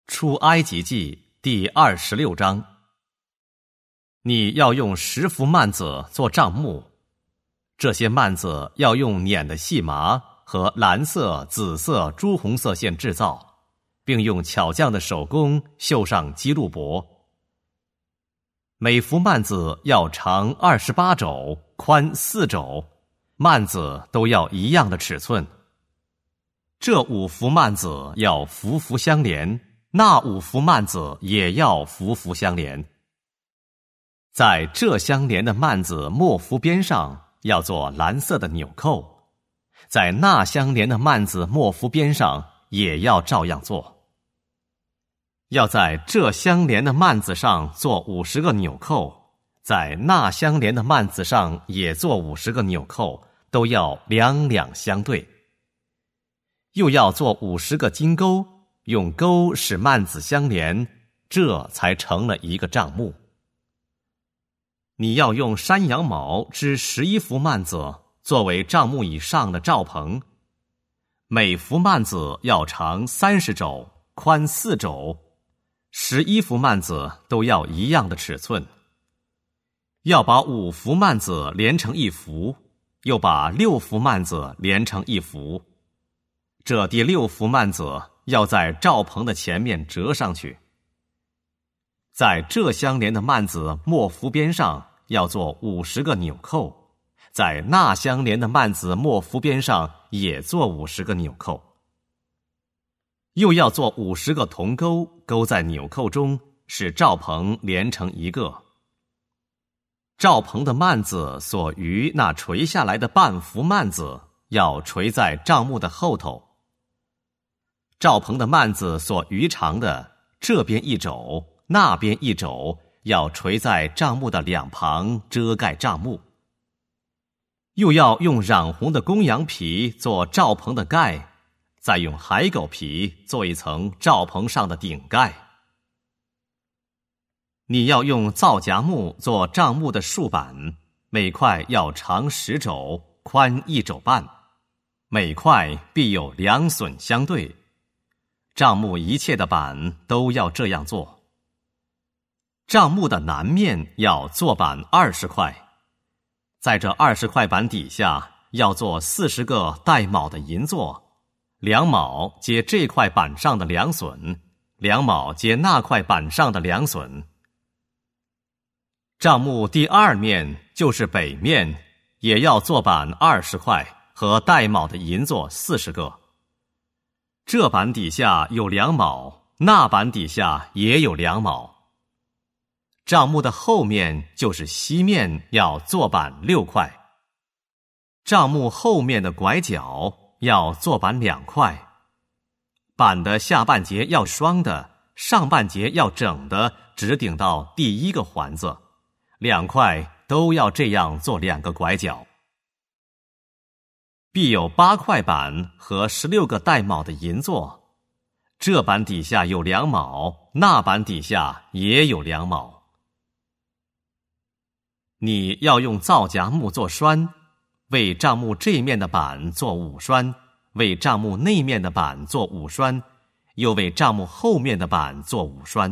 出埃及记第26章。你要用10幅幔子做帐幕，这些幔子要用捻的细麻和蓝色、紫色、朱红色线制造，并用巧匠的手工绣上基路伯。每幅幔子要长28肘，宽4肘，幔子都要一样的尺寸。这5幅幔子要幅幅相连，那5幅幔子也要幅幅相连。在这相连的幔子末幅边上要做蓝色的纽扣，在那相连的幔子末幅边上也要照样做。要在这相连的幔子上做50个纽扣，在那相连的幔子上也做50个纽扣，都要两两相对。又要做50个金钩，用钩使幔子相连，这才成了一个帐幕。你要用山羊毛织11幅幔子，作为帐幕以上的罩棚。每幅幔子要长30肘，宽4肘，11幅幔子都要一样的尺寸。要把5幅幔子连成一幅，又把6幅幔子连成一幅。这第6幅幔子要在罩棚的前面折上去。在这相连的幔子末幅边上要做50个纽扣，在那相连的幔子末幅边上也做50个纽扣。又要做50个铜钩，钩在纽扣中，使罩棚连成一个。罩棚的幔子所余那垂下来的半幅幔子要垂在帐幕的后头。罩棚的幔子所余长的，这边1肘，那边1肘，要垂在帐幕的两旁，遮盖帐幕。又要用染红的公羊皮做罩棚的盖，再用海狗皮做一层罩棚上的顶盖。你要用皂荚木做帐幕的竖板，每块要长10肘，宽1肘半，每块必有2榫相对。帐幕一切的板都要这样做。帐幕的南面要做板20块，在这20块板底下要做40个带卯的银座，2卯接这块板上的2榫，2卯接那块板上的2榫。帐幕第2面就是北面，也要做板20块和带卯的银座40个。这板底下有2卯，那板底下也有2卯。帐幕的后面就是西面，要做板6块。帐幕后面的拐角要做板2块。板的下半截要双的，上半截要整的，直顶到第1个环子，2块都要这样做2个拐角。必有8块板和16个带卯的银座，这板底下有2卯，那板底下也有2卯。你要用皂荚木做栓，为帐幕这面的板做5栓，为帐幕那面的板做5栓，又为帐幕后面的板做5栓。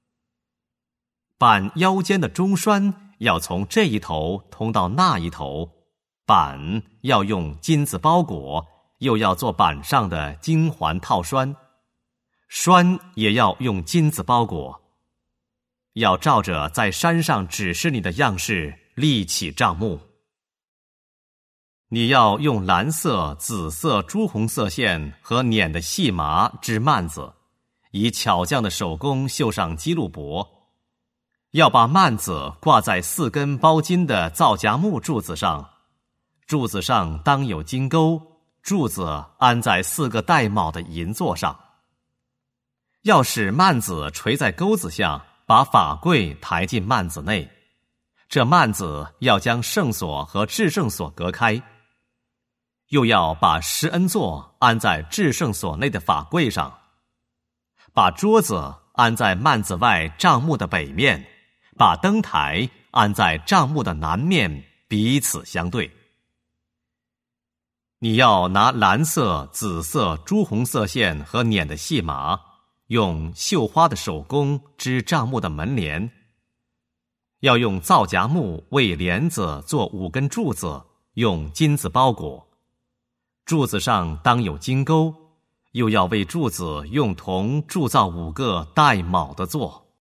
板腰间的中栓要从这一头通到那一头，板要用金子包裹，又要做板上的金环套栓，栓也要用金子包裹。要照着在山上指示你的样式立起帐幕。你要用蓝色、紫色、朱红色线和捻的细麻织幔子，以巧匠的手工绣上基路伯。要把幔子挂在4根包金的皂荚木柱子上，柱子上当有金钩，柱子安在4个带卯的银座上。要使幔子垂在钩子下，把法柜抬进幔子内。这幔子要将圣所和至圣所隔开。又要把施恩座安在至圣所内的法柜上，把桌子安在幔子外帐幕的北面，把灯台安在帐幕的南面，彼此相对。你要拿蓝色、紫色、朱红色线和捻的细麻， 用绣花的手工织帐幕的门帘。要用皂荚木为帘子做5根柱子，用金子包裹。柱子上当有金钩，又要为柱子用铜铸造5个带卯的座。